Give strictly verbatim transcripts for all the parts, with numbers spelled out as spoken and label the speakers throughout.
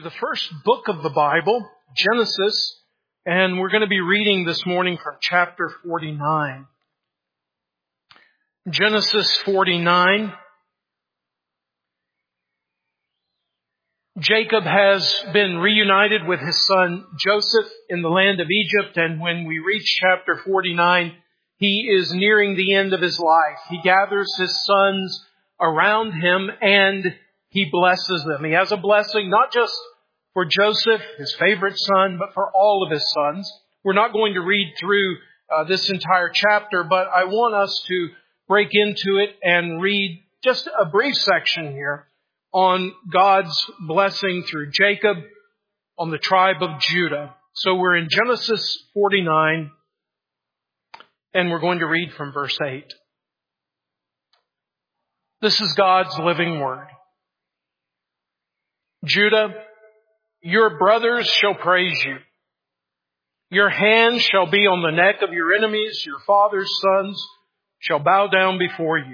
Speaker 1: The first book of the Bible, Genesis, and we're going to be reading this morning from chapter forty-nine. Genesis forty-nine. Jacob has been reunited with his son Joseph in the land of Egypt, and when we reach chapter forty-nine, he is nearing the end of his life. He gathers his sons around him and he blesses them. He has a blessing not just for Joseph, his favorite son, but for all of his sons. We're not going to read through uh, this entire chapter, but I want us to break into it and read just a brief section here on God's blessing through Jacob on the tribe of Judah. So we're in Genesis forty-nine, and we're going to read from verse eight. This is God's living word. Judah, your brothers shall praise you. Your hand shall be on the neck of your enemies. Your father's sons shall bow down before you.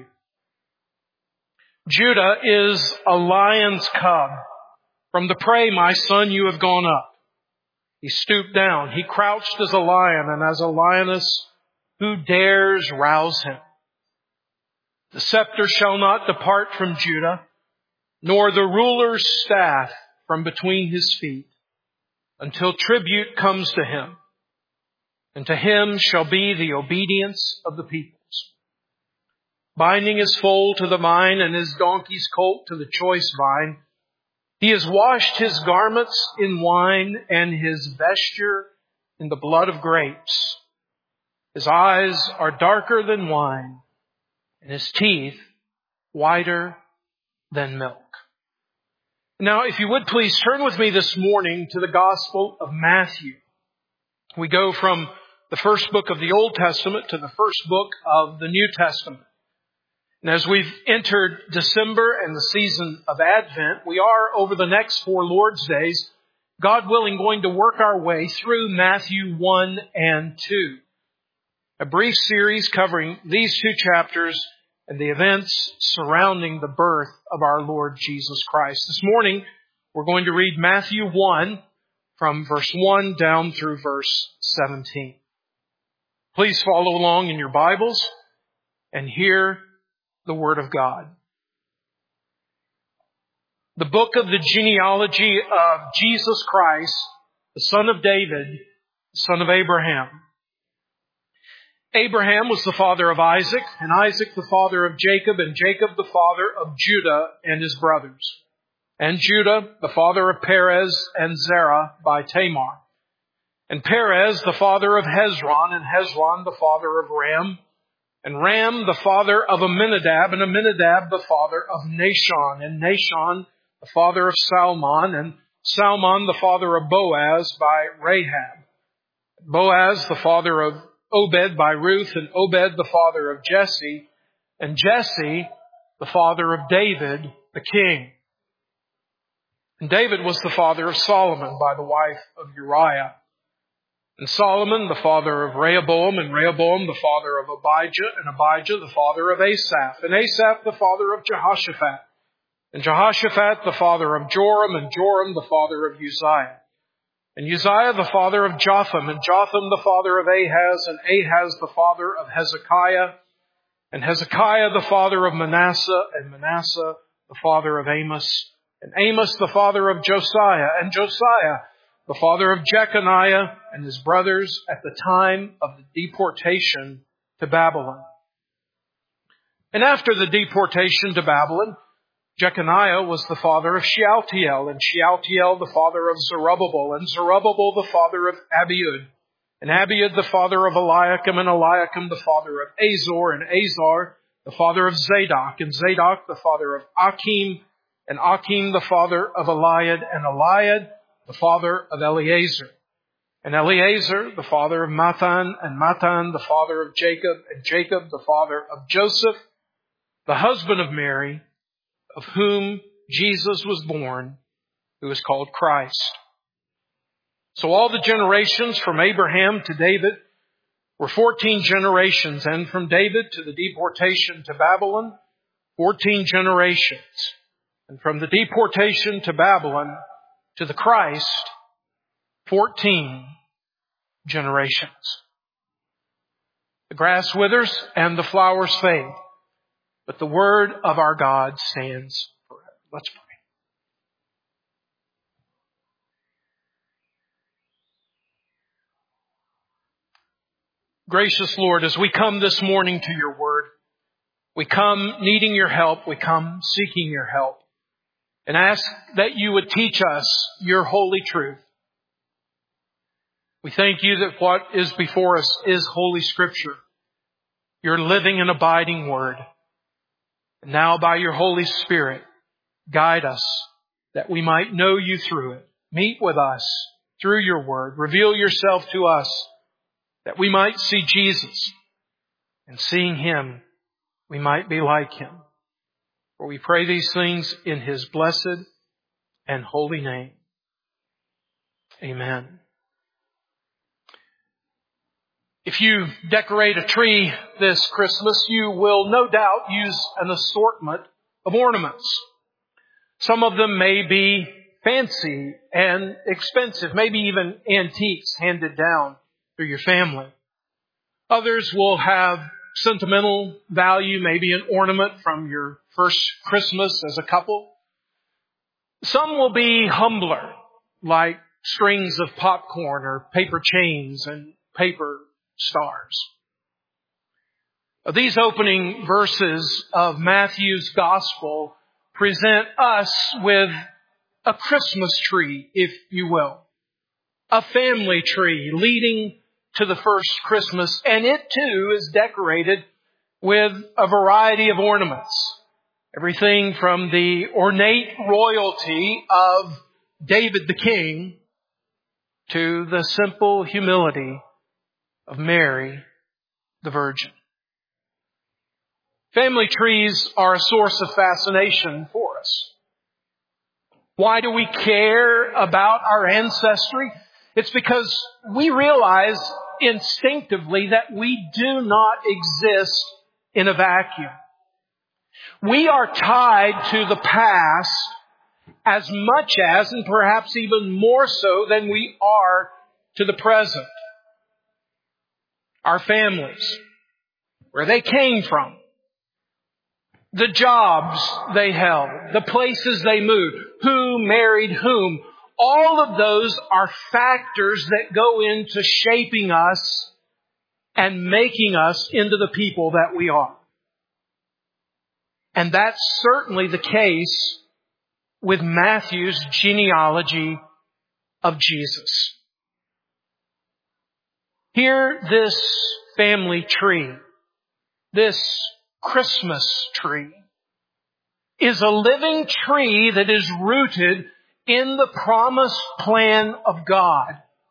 Speaker 1: Judah is a lion's cub. From the prey, my son, you have gone up. He stooped down. He crouched as a lion, and as a lioness, who dares rouse him? The scepter shall not depart from Judah, nor the ruler's staff from between his feet, until tribute comes to him, and to him shall be the obedience of the peoples. Binding his foal to the vine and his donkey's colt to the choice vine, he has washed his garments in wine and his vesture in the blood of grapes. His eyes are darker than wine, and his teeth whiter than milk. Now, if you would please turn with me this morning to the Gospel of Matthew. We go from the first book of the Old Testament to the first book of the New Testament. And as we've entered December and the season of Advent, we are, over the next four Lord's Days, God willing, going to work our way through Matthew one and two. A brief series covering these two chapters and the events surrounding the birth of our Lord Jesus Christ. This morning, we're going to read Matthew one from verse one down through verse seventeen. Please follow along in your Bibles and hear the Word of God. The book of the genealogy of Jesus Christ, the son of David, the son of Abraham. Abraham was the father of Isaac, and Isaac the father of Jacob, and Jacob the father of Judah and his brothers. And Judah the father of Perez and Zerah by Tamar. And Perez the father of Hezron, and Hezron the father of Ram. And Ram the father of Amminadab, and Amminadab the father of Nahshon. And Nahshon the father of Salmon, and Salmon the father of Boaz by Rahab. Boaz the father of Obed by Ruth, and Obed the father of Jesse, and Jesse the father of David the king. And David was the father of Solomon by the wife of Uriah. And Solomon the father of Rehoboam, and Rehoboam the father of Abijah, and Abijah the father of Asaph, and Asaph the father of Jehoshaphat, and Jehoshaphat the father of Joram, and Joram the father of Uzziah. And Uzziah the father of Jotham, and Jotham the father of Ahaz, and Ahaz the father of Hezekiah, and Hezekiah the father of Manasseh, and Manasseh the father of Amos, and Amos the father of Josiah, and Josiah the father of Jeconiah and his brothers at the time of the deportation to Babylon. And after the deportation to Babylon, Jeconiah was the father of Shealtiel, and Shealtiel the father of Zerubbabel, and Zerubbabel the father of Abiud, and Abiud the father of Eliakim, and Eliakim the father of Azor, and Azor the father of Zadok, and Zadok the father of Achim, and Achim the father of Eliad, and Eliad the father of Eleazar, and Eleazar the father of Mathan, and Mathan the father of Jacob, and Jacob the father of Joseph, the husband of Mary, of whom Jesus was born, who is called Christ. So all the generations from Abraham to David were fourteen generations, and from David to the deportation to Babylon, fourteen generations. And from the deportation to Babylon to the Christ, fourteen generations. The grass withers and the flowers fade, but the word of our God stands forever. Let's pray. Gracious Lord, as we come this morning to your word, we come needing your help. We come seeking your help and ask that you would teach us your holy truth. We thank you that what is before us is Holy Scripture, your living and abiding word. And now by your Holy Spirit, guide us that we might know you through it. Meet with us through your word. Reveal yourself to us that we might see Jesus, and seeing him, we might be like him. For we pray these things in his blessed and holy name. Amen. If you decorate a tree this Christmas, you will no doubt use an assortment of ornaments. Some of them may be fancy and expensive, maybe even antiques handed down through your family. Others will have sentimental value, maybe an ornament from your first Christmas as a couple. Some will be humbler, like strings of popcorn or paper chains and paper stars. These opening verses of Matthew's Gospel present us with a Christmas tree, if you will. A family tree leading to the first Christmas, and it too is decorated with a variety of ornaments. Everything from the ornate royalty of David the King to the simple humility of Mary the Virgin. Family trees are a source of fascination for us. Why do we care about our ancestry? It's because we realize instinctively that we do not exist in a vacuum. We are tied to the past as much as, and perhaps even more so than we are to the present. Our families, where they came from, the jobs they held, the places they moved, who married whom, all of those are factors that go into shaping us and making us into the people that we are. And that's certainly the case with Matthew's genealogy of Jesus. Here, this family tree, this Christmas tree, is a living tree that is rooted in the promised plan of God.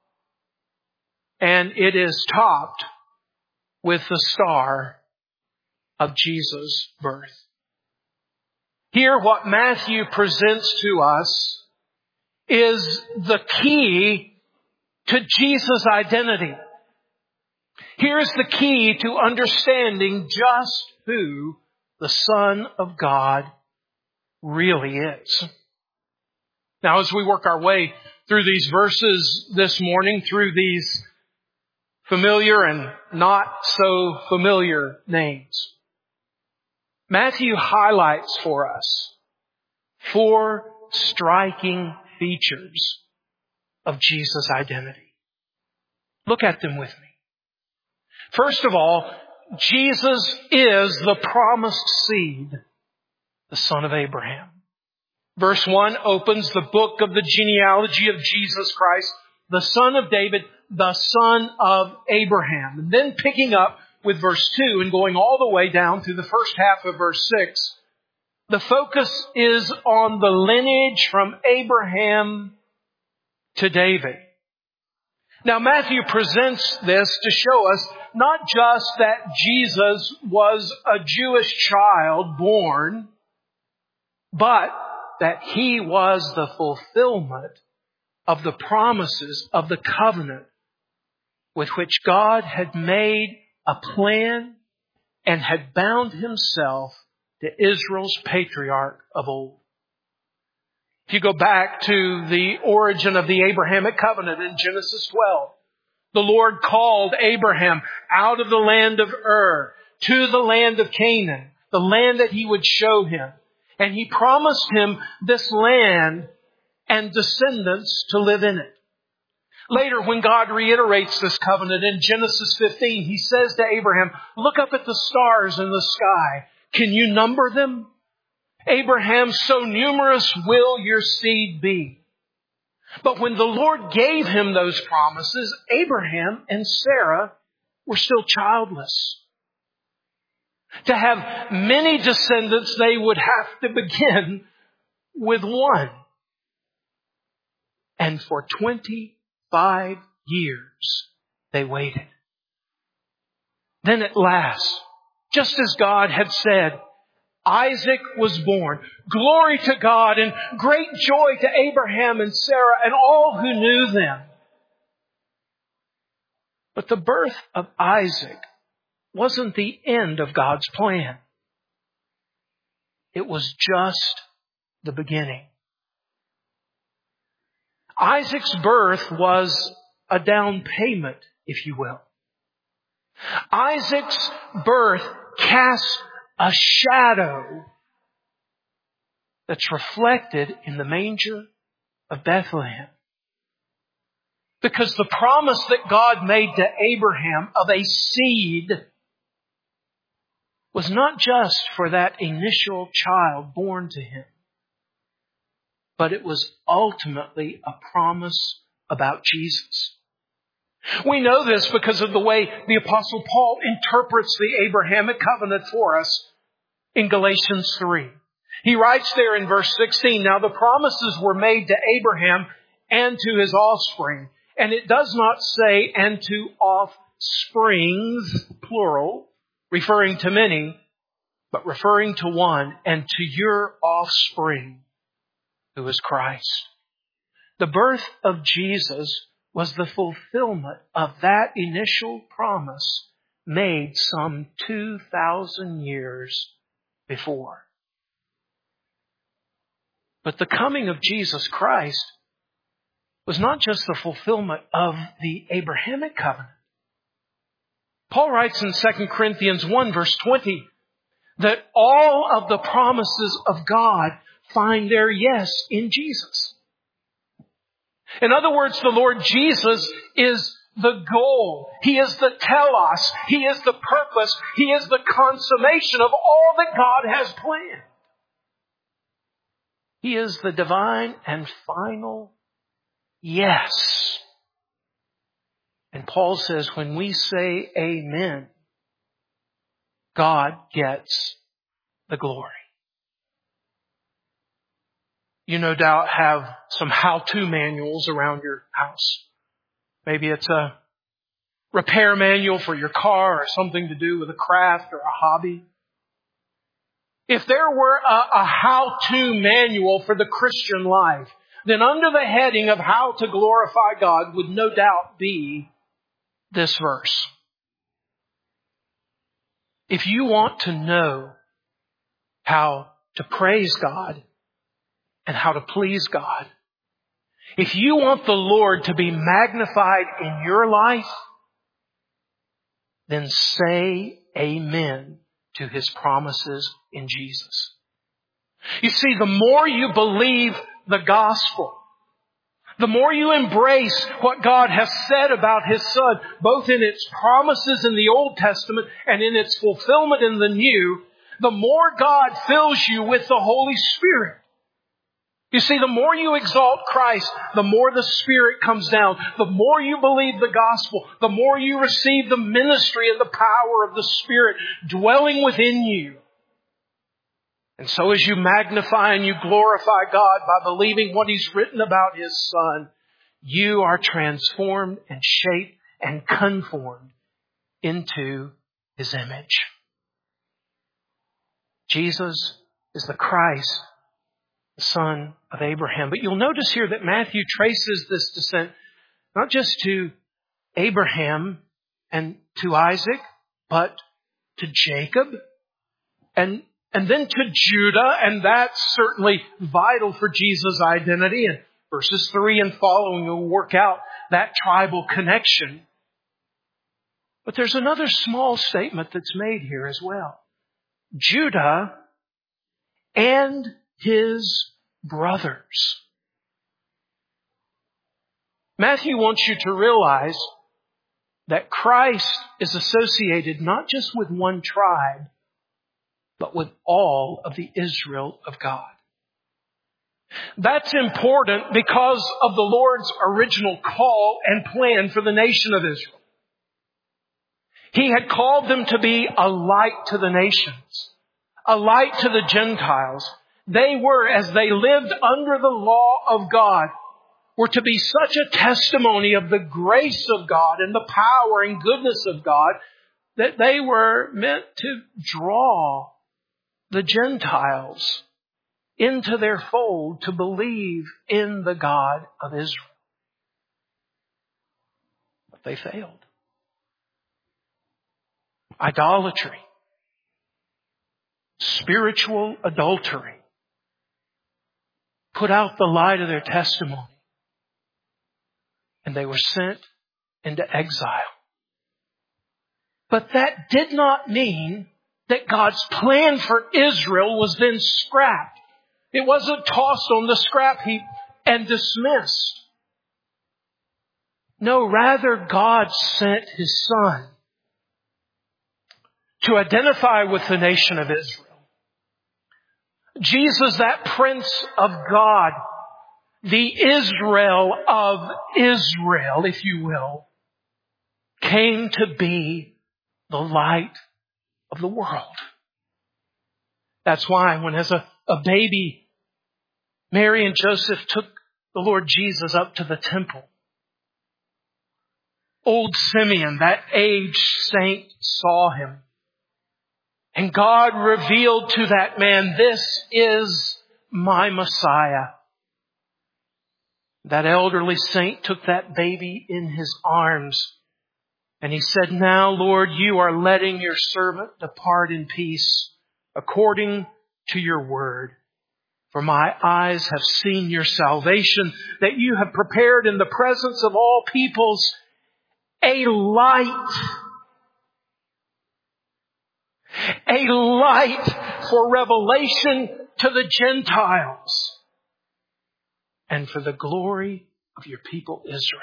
Speaker 1: And it is topped with the star of Jesus' birth. Here, what Matthew presents to us is the key to Jesus' identity. Here's the key to understanding just who the Son of God really is. Now, as we work our way through these verses this morning, through these familiar and not so familiar names, Matthew highlights for us four striking features of Jesus' identity. Look at them with me. First of all, Jesus is the promised seed, the son of Abraham. Verse one opens the book of the genealogy of Jesus Christ, the son of David, the son of Abraham. And then picking up with verse two and going all the way down to the first half of verse six, the focus is on the lineage from Abraham to David. Now, Matthew presents this to show us not just that Jesus was a Jewish child born, but that he was the fulfillment of the promises of the covenant with which God had made a plan and had bound himself to Israel's patriarch of old. If you go back to the origin of the Abrahamic covenant in Genesis twelve, the Lord called Abraham out of the land of Ur to the land of Canaan, the land that He would show him. And He promised him this land and descendants to live in it. Later, when God reiterates this covenant in Genesis fifteen, He says to Abraham, look up at the stars in the sky. Can you number them? Abraham, so numerous will your seed be. But when the Lord gave him those promises, Abraham and Sarah were still childless. To have many descendants, they would have to begin with one. And for twenty-five years, they waited. Then at last, just as God had said, Isaac was born. Glory to God and great joy to Abraham and Sarah and all who knew them. But the birth of Isaac wasn't the end of God's plan. It was just the beginning. Isaac's birth was a down payment, if you will. Isaac's birth cast a shadow that's reflected in the manger of Bethlehem. Because the promise that God made to Abraham of a seed was not just for that initial child born to him, but it was ultimately a promise about Jesus. We know this because of the way the Apostle Paul interprets the Abrahamic covenant for us in Galatians three. He writes there in verse sixteen, now the promises were made to Abraham and to his offspring. And it does not say, and to offsprings, plural, referring to many, but referring to one, and to your offspring, who is Christ. The birth of Jesus was the fulfillment of that initial promise made some two thousand years before. But the coming of Jesus Christ was not just the fulfillment of the Abrahamic covenant. Paul writes in Second Corinthians one verse twenty that all of the promises of God find their yes in Jesus. In other words, the Lord Jesus is the goal. He is the telos. He is the purpose. He is the consummation of all that God has planned. He is the divine and final yes. And Paul says when we say amen, God gets the glory. You no doubt have some how-to manuals around your house. Maybe it's a repair manual for your car or something to do with a craft or a hobby. If there were a, a how-to manual for the Christian life, then under the heading of how to glorify God would no doubt be this verse. If you want to know how to praise God and how to please God, if you want the Lord to be magnified in your life, then say amen to His promises in Jesus. You see, the more you believe the gospel, the more you embrace what God has said about His Son, both in its promises in the Old Testament and in its fulfillment in the New, the more God fills you with the Holy Spirit. You see, the more you exalt Christ, the more the Spirit comes down. The more you believe the gospel, the more you receive the ministry and the power of the Spirit dwelling within you. And so as you magnify and you glorify God by believing what He's written about His Son, you are transformed and shaped and conformed into His image. Jesus is the Christ, the son of Abraham. But you'll notice here that Matthew traces this descent not just to Abraham and to Isaac, but to Jacob and and then to Judah, and that's certainly vital for Jesus' identity. And verses three and following will work out that tribal connection. But there's another small statement that's made here as well. Judah and his brothers. Matthew wants you to realize that Christ is associated not just with one tribe, but with all of the Israel of God. That's important because of the Lord's original call and plan for the nation of Israel. He had called them to be a light to the nations, a light to the Gentiles. They were, as they lived under the law of God, were to be such a testimony of the grace of God and the power and goodness of God that they were meant to draw the Gentiles into their fold to believe in the God of Israel. But they failed. Idolatry, spiritual adultery, put out the light of their testimony, and they were sent into exile. But that did not mean that God's plan for Israel was then scrapped. It wasn't tossed on the scrap heap and dismissed. No, rather God sent His Son to identify with the nation of Israel. Jesus, that Prince of God, the Israel of Israel, if you will, came to be the light of the world. That's why when as a, a baby, Mary and Joseph took the Lord Jesus up to the temple, old Simeon, that aged saint, saw him. And God revealed to that man, this is my Messiah. That elderly saint took that baby in his arms. And he said, now, Lord, you are letting your servant depart in peace according to your word. For my eyes have seen your salvation that you have prepared in the presence of all peoples, a light. A light for revelation to the Gentiles and for the glory of your people Israel.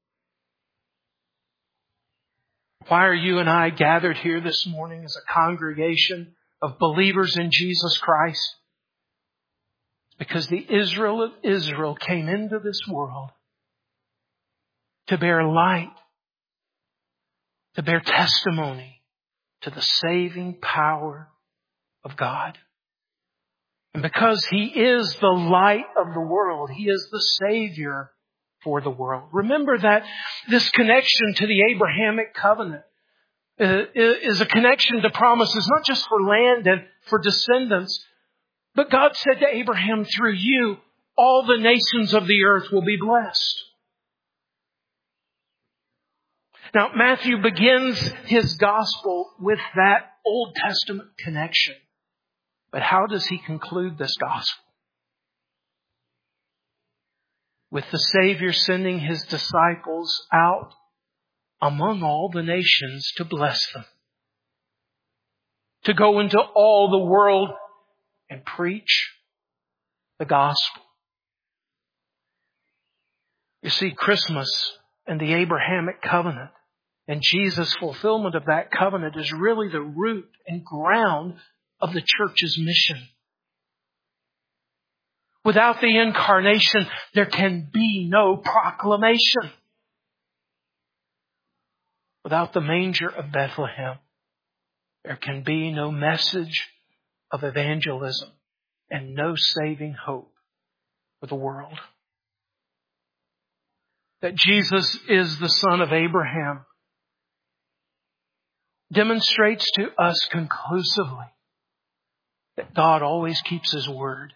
Speaker 1: Why are you and I gathered here this morning as a congregation of believers in Jesus Christ? Because the Israel of Israel came into this world to bear light, to bear testimony to the saving power of God. And because He is the light of the world, He is the Savior for the world. Remember that this connection to the Abrahamic covenant is a connection to promises, not just for land and for descendants, but God said to Abraham, through you, all the nations of the earth will be blessed. Now, Matthew begins his gospel with that Old Testament connection. But how does he conclude this gospel? With the Savior sending His disciples out among all the nations to bless them. To go into all the world and preach the gospel. You see, Christmas and the Abrahamic covenant and Jesus' fulfillment of that covenant is really the root and ground of the church's mission. Without the incarnation, there can be no proclamation. Without the manger of Bethlehem, there can be no message of evangelism and no saving hope for the world. That Jesus is the son of Abraham demonstrates to us conclusively that God always keeps His word.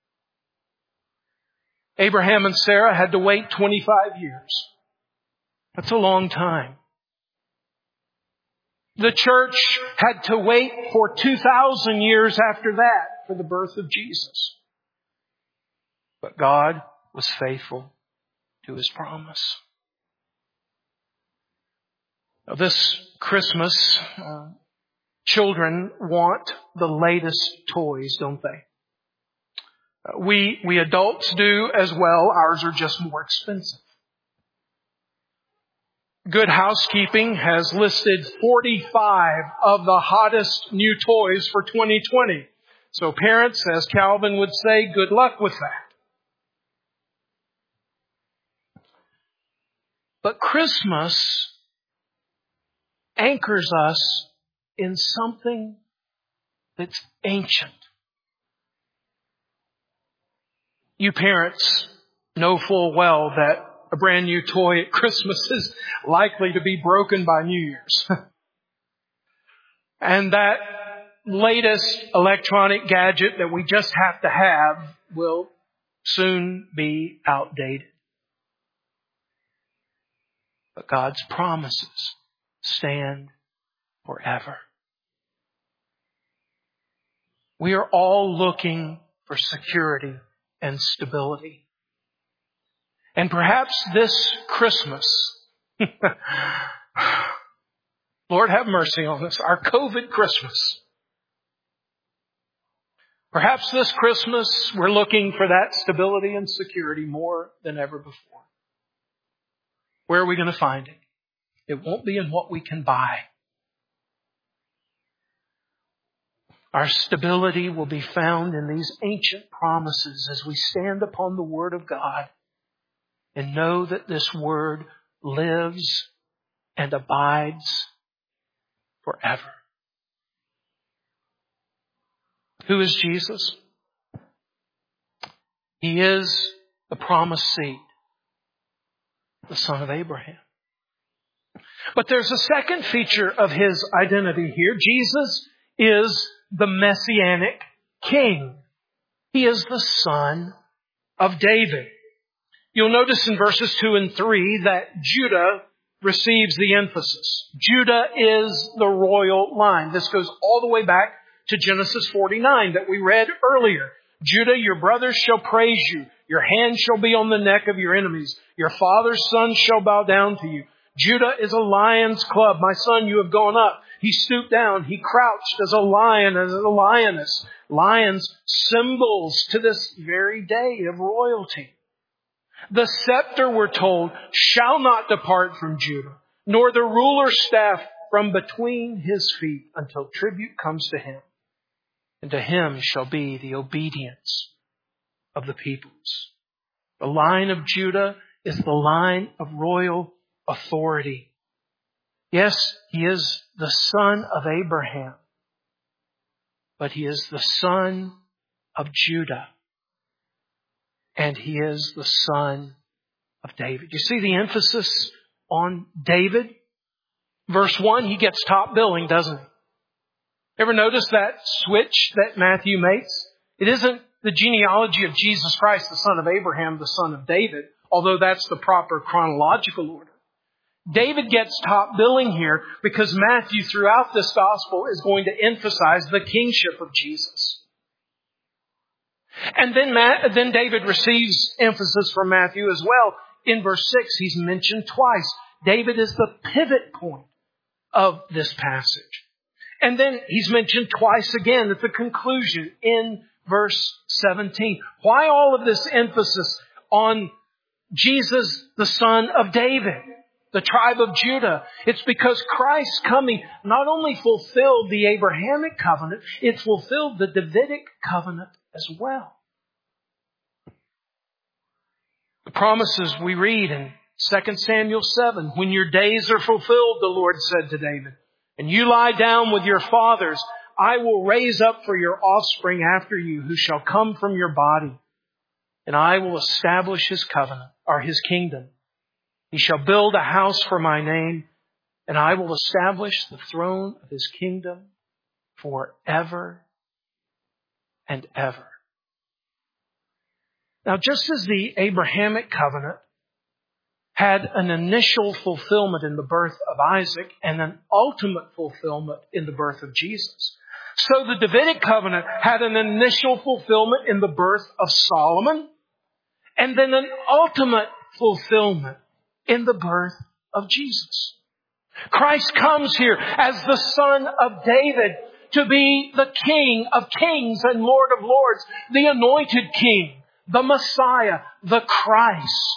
Speaker 1: Abraham and Sarah had to wait twenty-five years. That's a long time. The church had to wait for two thousand years after that for the birth of Jesus. But God was faithful to His promise. Now, this Christmas, uh, children want the latest toys, don't they? Uh, we, we adults do as well. Ours are just more expensive. Good Housekeeping has listed forty-five of the hottest new toys for twenty twenty. So parents, as Calvin would say, good luck with that. But Christmas anchors us in something that's ancient. You parents know full well that a brand new toy at Christmas is likely to be broken by New Year's. And that latest electronic gadget that we just have to have will soon be outdated. But God's promises stand forever. We are all looking for security and stability. And perhaps this Christmas, Lord have mercy on us, our COVID Christmas. Perhaps this Christmas we're looking for that stability and security more than ever before. Where are we going to find it? It won't be in what we can buy. Our stability will be found in these ancient promises as we stand upon the Word of God and know that this Word lives and abides forever. Who is Jesus? He is the promised seed, the son of Abraham. But there's a second feature of His identity here. Jesus is the Messianic King. He is the Son of David. You'll notice in verses two and three that Judah receives the emphasis. Judah is the royal line. This goes all the way back to Genesis forty-nine that we read earlier. Judah, your brothers shall praise you. Your hand shall be on the neck of your enemies. Your father's sons shall bow down to you. Judah is a lion's club. My son, you have gone up. He stooped down. He crouched as a lion, as a lioness. Lions, symbols to this very day of royalty. The scepter, we're told, shall not depart from Judah, nor the ruler's staff from between his feet until tribute comes to him. And to him shall be the obedience of the peoples. The line of Judah is the line of royal authority. Yes, he is the son of Abraham, but he is the son of Judah. And he is the son of David. You see the emphasis on David? Verse one, he gets top billing, doesn't he? Ever notice that switch that Matthew makes? It isn't the genealogy of Jesus Christ, the son of Abraham, the son of David, although that's the proper chronological order. David gets top billing here because Matthew throughout this gospel is going to emphasize the kingship of Jesus. And then Matt, then David receives emphasis from Matthew as well. In verse six, he's mentioned twice. David is the pivot point of this passage. And then he's mentioned twice again at the conclusion in verse seventeen. Why all of this emphasis on Jesus, the son of David, the tribe of Judah? It's because Christ's coming not only fulfilled the Abrahamic covenant, it fulfilled the Davidic covenant as well. The promises we read in Second Samuel seven, when your days are fulfilled, the Lord said to David, and you lie down with your fathers, I will raise up for your offspring after you, who shall come from your body, and I will establish his covenant, or his kingdom. He shall build a house for my name, and I will establish the throne of his kingdom forever and ever. Now, just as the Abrahamic covenant had an initial fulfillment in the birth of Isaac and an ultimate fulfillment in the birth of Jesus. So the Davidic covenant had an initial fulfillment in the birth of Solomon and then an ultimate fulfillment in the birth of Jesus. Christ comes here as the Son of David to be the King of kings and Lord of lords, the anointed King, the Messiah, the Christ.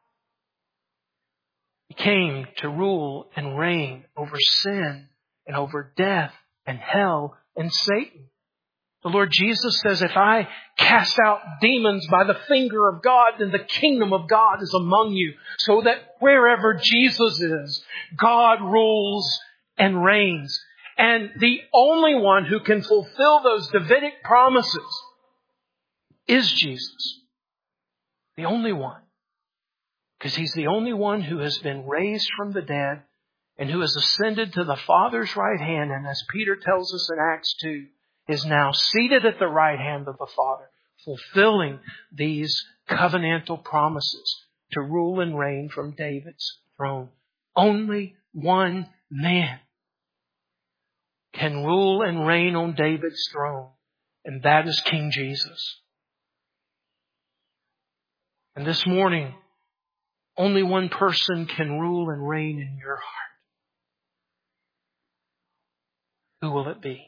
Speaker 1: He came to rule and reign over sin and over death and hell and Satan. The Lord Jesus says, if I cast out demons by the finger of God, then the kingdom of God is among you. So that wherever Jesus is, God rules and reigns. And the only one who can fulfill those Davidic promises is Jesus. The only one. Because He's the only one who has been raised from the dead and who has ascended to the Father's right hand. And as Peter tells us in Acts two, is now seated at the right hand of the Father, fulfilling these covenantal promises to rule and reign from David's throne. Only one man can rule and reign on David's throne, and that is King Jesus. And this morning, only one person can rule and reign in your heart. Who will it be?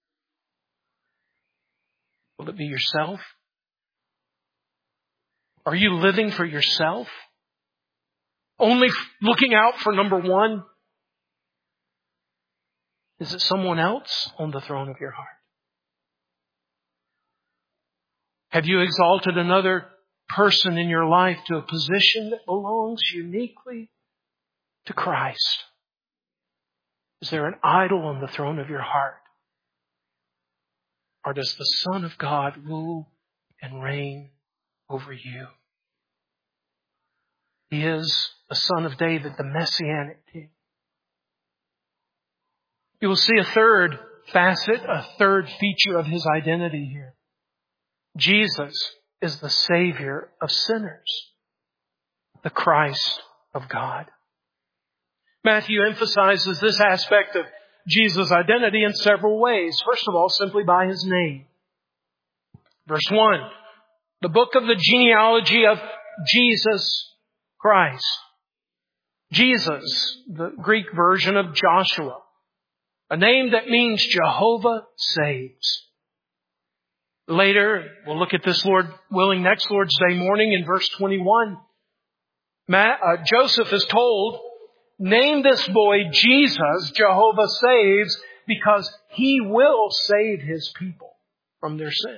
Speaker 1: Will it be yourself? Are you living for yourself? Only looking out for number one? Is it someone else on the throne of your heart? Have you exalted another person in your life to a position that belongs uniquely to Christ? Is there an idol on the throne of your heart? Or does the Son of God rule and reign over you? He is the Son of David, the Messianic King. You will see a third facet, a third feature of His identity here. Jesus is the Savior of sinners, the Christ of God. Matthew emphasizes this aspect of Jesus' identity in several ways. First of all, simply by His name. Verse one, the book of the genealogy of Jesus Christ. Jesus, the Greek version of Joshua, a name that means Jehovah saves. Later, we'll look at this, Lord willing, next Lord's Day morning in verse twenty-one. Matt, uh, Joseph is told, name this boy Jesus, Jehovah saves, because He will save His people from their sins.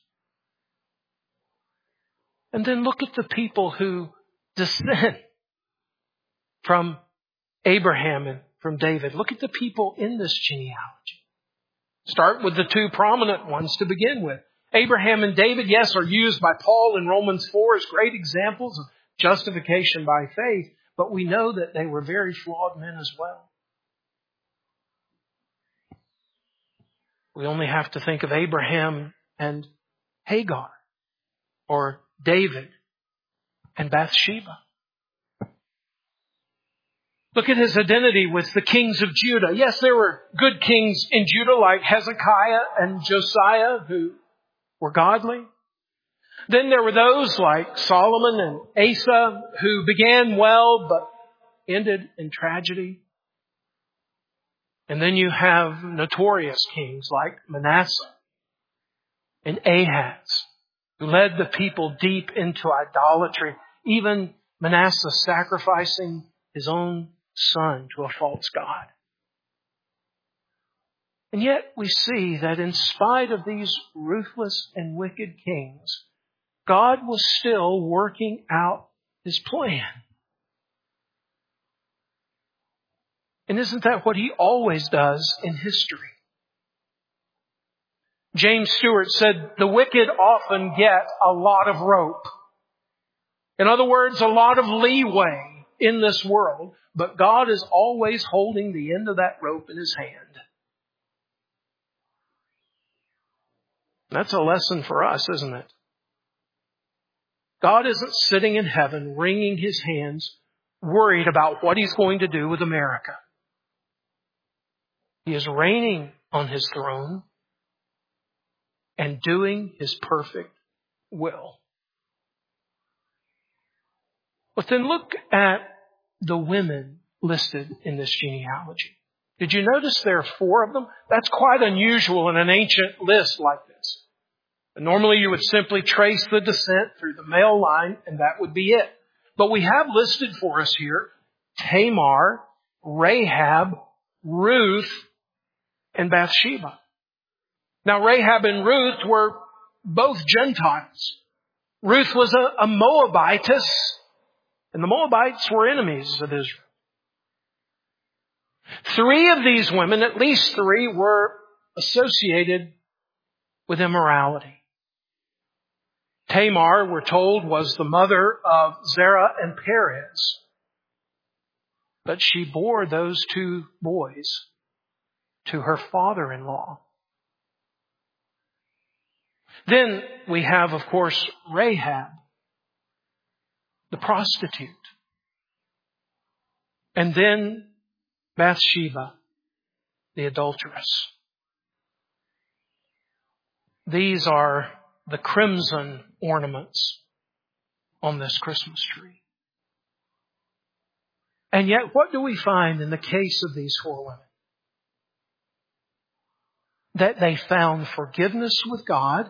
Speaker 1: And then look at the people who descend from Abraham and from David. Look at the people in this genealogy. Start with the two prominent ones to begin with. Abraham and David, yes, are used by Paul in Romans four as great examples of justification by faith. But we know that they were very flawed men as well. We only have to think of Abraham and Hagar, or David and Bathsheba. Look at his identity with the kings of Judah. Yes, there were good kings in Judah like Hezekiah and Josiah who were godly. Then there were those like Solomon and Asa who began well but ended in tragedy. And then you have notorious kings like Manasseh and Ahaz who led the people deep into idolatry. Even Manasseh sacrificing his own son to a false god. And yet we see that in spite of these ruthless and wicked kings, God was still working out His plan. And isn't that what He always does in history? James Stewart said, the wicked often get a lot of rope. In other words, a lot of leeway in this world, but God is always holding the end of that rope in His hand. That's a lesson for us, isn't it? God isn't sitting in heaven wringing His hands, worried about what He's going to do with America. He is reigning on His throne and doing His perfect will. But then look at the women listed in this genealogy. Did you notice there are four of them? That's quite unusual in an ancient list like this. Normally you would simply trace the descent through the male line and that would be it. But we have listed for us here Tamar, Rahab, Ruth, and Bathsheba. Now Rahab and Ruth were both Gentiles. Ruth was a, a Moabitess, and the Moabites were enemies of Israel. Three of these women, at least three, were associated with immorality. Tamar, we're told, was the mother of Zerah and Perez. But she bore those two boys to her father-in-law. Then we have, of course, Rahab, the prostitute. And then Bathsheba, the adulteress. These are the crimson ornaments on this Christmas tree. And yet, what do we find in the case of these four women? That they found forgiveness with God.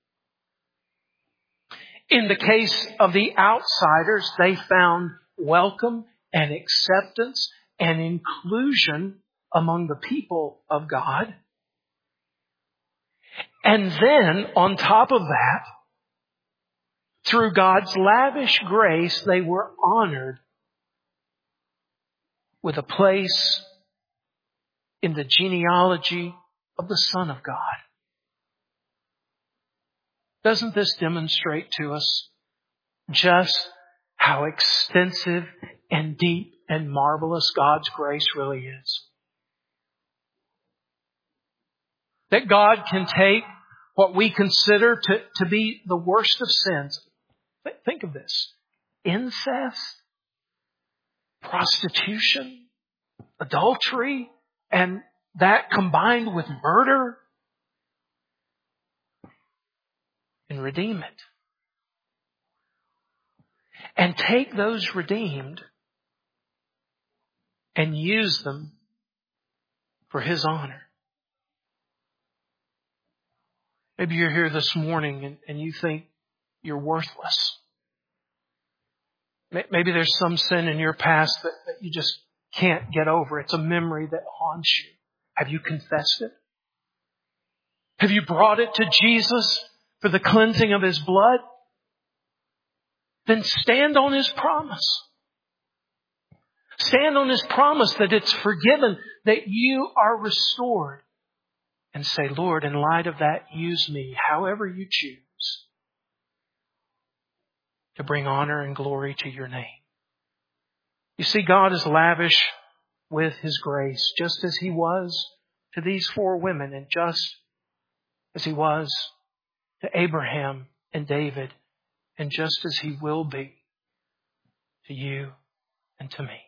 Speaker 1: In the case of the outsiders, they found welcome and acceptance and inclusion among the people of God. And then, on top of that, through God's lavish grace, they were honored with a place in the genealogy of the Son of God. Doesn't this demonstrate to us just how extensive and deep and marvelous God's grace really is? That God can take what we consider to, to be the worst of sins. Think of this. Incest, prostitution, adultery, and that combined with murder, and redeem it. And take those redeemed and use them for His honor. Maybe you're here this morning and, and you think you're worthless. Maybe there's some sin in your past that, that you just can't get over. It's a memory that haunts you. Have you confessed it? Have you brought it to Jesus for the cleansing of His blood? Then stand on His promise. Stand on His promise that it's forgiven, that you are restored. And say, Lord, in light of that, use me however you choose to bring honor and glory to your name. You see, God is lavish with His grace, just as He was to these four women and just as He was to Abraham and David and just as He will be to you and to me.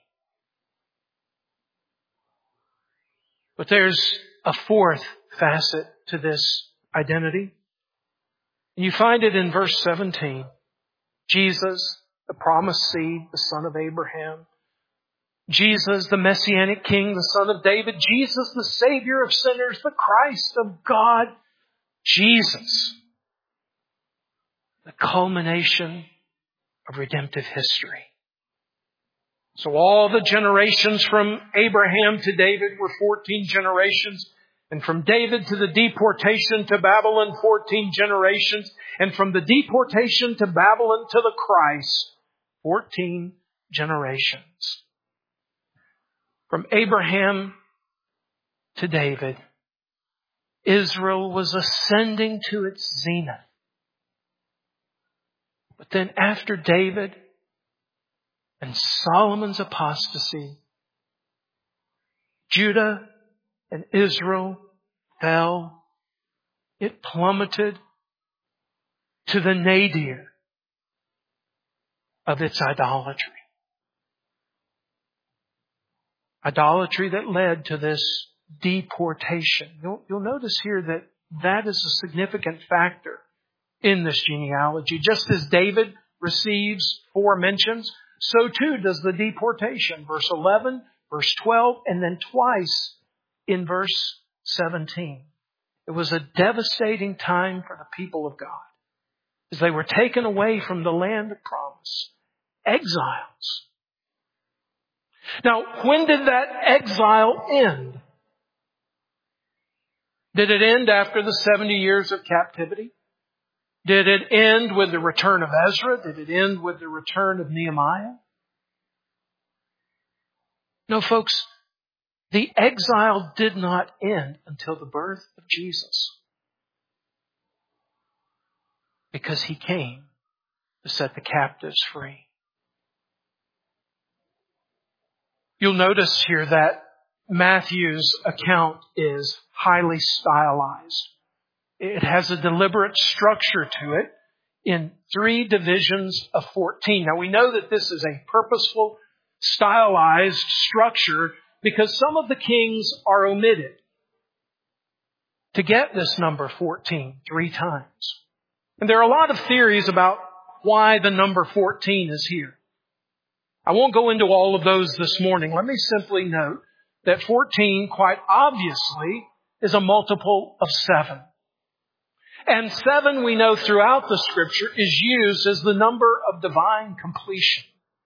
Speaker 1: But there's a fourth facet to this identity. You find it in verse seventeen. Jesus, the promised seed, the son of Abraham. Jesus, the Messianic King, the son of David. Jesus, the Savior of sinners, the Christ of God. Jesus, the culmination of redemptive history. So all the generations from Abraham to David were fourteen generations. And from David to the deportation to Babylon, fourteen generations. And from the deportation to Babylon to the Christ, fourteen generations. From Abraham to David, Israel was ascending to its zenith. But then after David and Solomon's apostasy, Judah and Israel fell. It plummeted to the nadir of its idolatry. Idolatry that led to this deportation. You'll, you'll notice here that that is a significant factor in this genealogy. Just as David receives four mentions, so too does the deportation. Verse eleven, verse twelve, and then twice in verse seventeen. It was a devastating time for the people of God as they were taken away from the land of promise. Exiles. Now, when did that exile end? Did it end after the seventy years of captivity? Did it end with the return of Ezra? Did it end with the return of Nehemiah? No, folks, the exile did not end until the birth of Jesus. Because He came to set the captives free. You'll notice here that Matthew's account is highly stylized. It has a deliberate structure to it in three divisions of fourteen. Now we know that this is a purposeful, stylized structure because some of the kings are omitted to get this number fourteen three times. And there are a lot of theories about why the number fourteen is here. I won't go into all of those this morning. Let me simply note that fourteen, quite obviously, is a multiple of seven. And seven, we know throughout the Scripture, is used as the number of divine completion.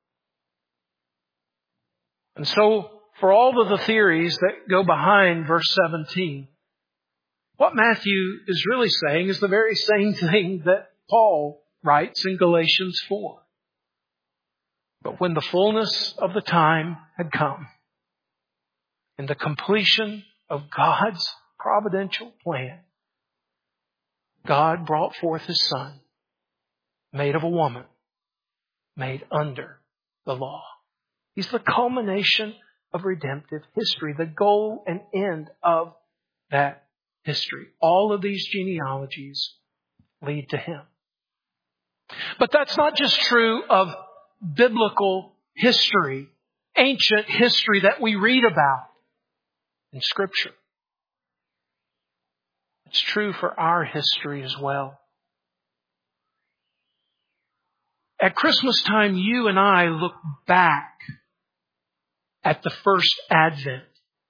Speaker 1: And so, for all of the theories that go behind verse seventeen, what Matthew is really saying is the very same thing that Paul writes in Galatians four. But when the fullness of the time had come, and the completion of God's providential plan, God brought forth His Son, made of a woman, made under the law. He's the culmination of redemptive history, the goal and end of that history. All of these genealogies lead to Him. But that's not just true of biblical history, ancient history that we read about in Scripture. It's true for our history as well. At Christmas time, you and I look back at the first Advent.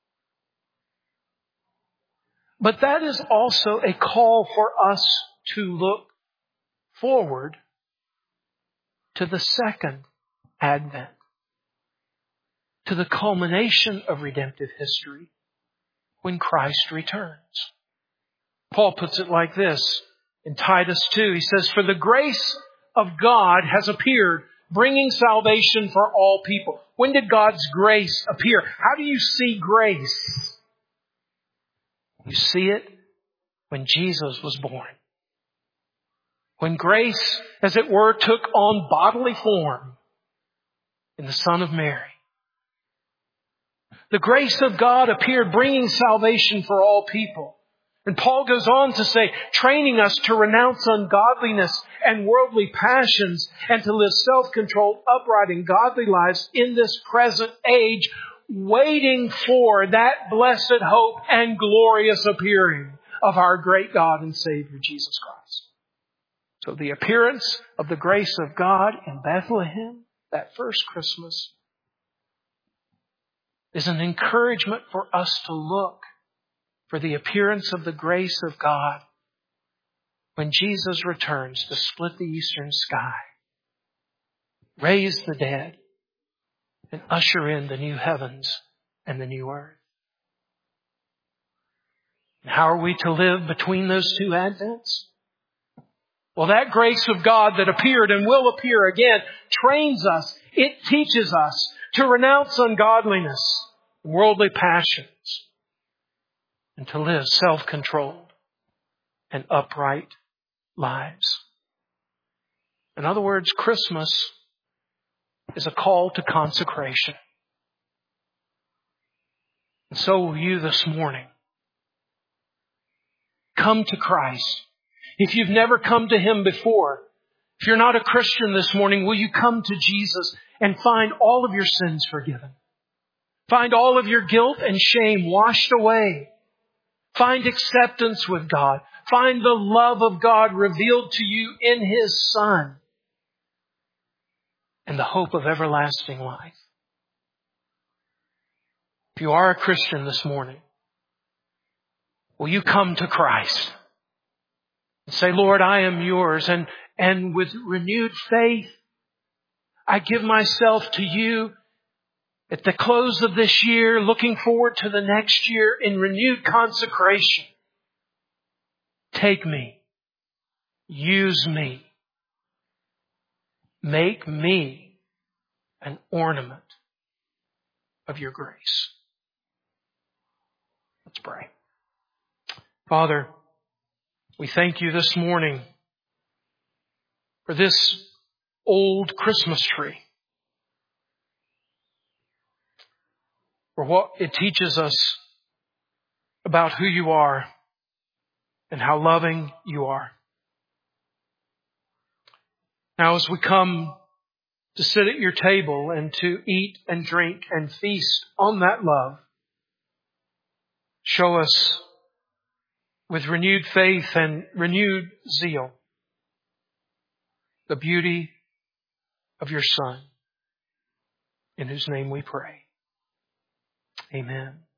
Speaker 1: But that is also a call for us to look forward to the second Advent, to the culmination of redemptive history when Christ returns. Paul puts it like this in Titus two. He says, "For the grace of God has appeared, bringing salvation for all people." When did God's grace appear? How do you see grace? You see it when Jesus was born. When grace, as it were, took on bodily form in the Son of Mary. The grace of God appeared, bringing salvation for all people. And Paul goes on to say, training us to renounce ungodliness and worldly passions and to live self-controlled, upright, and godly lives in this present age, waiting for that blessed hope and glorious appearing of our great God and Savior, Jesus Christ. So the appearance of the grace of God in Bethlehem, that first Christmas, is an encouragement for us to look for the appearance of the grace of God when Jesus returns to split the eastern sky, raise the dead, and usher in the new heavens and the new earth. And how are we to live between those two Advents? Well, that grace of God that appeared and will appear again trains us. It teaches us to renounce ungodliness, worldly passions, and to live self-controlled and upright lives. In other words, Christmas is a call to consecration. And so will you this morning. Come to Christ. If you've never come to Him before, if you're not a Christian this morning, will you come to Jesus and find all of your sins forgiven? Find all of your guilt and shame washed away. Find acceptance with God. Find the love of God revealed to you in His Son. And the hope of everlasting life. If you are a Christian this morning, will you come to Christ and say, Lord, I am yours. And, and with renewed faith, I give myself to you at the close of this year, looking forward to the next year in renewed consecration. Take me. Use me. Make me an ornament of your grace. Let's pray. Father, we thank you this morning for this old Christmas tree. For what it teaches us about who you are and how loving you are. Now as we come to sit at your table and to eat and drink and feast on that love, show us with renewed faith and renewed zeal the beauty of your Son, in whose name we pray. Amen.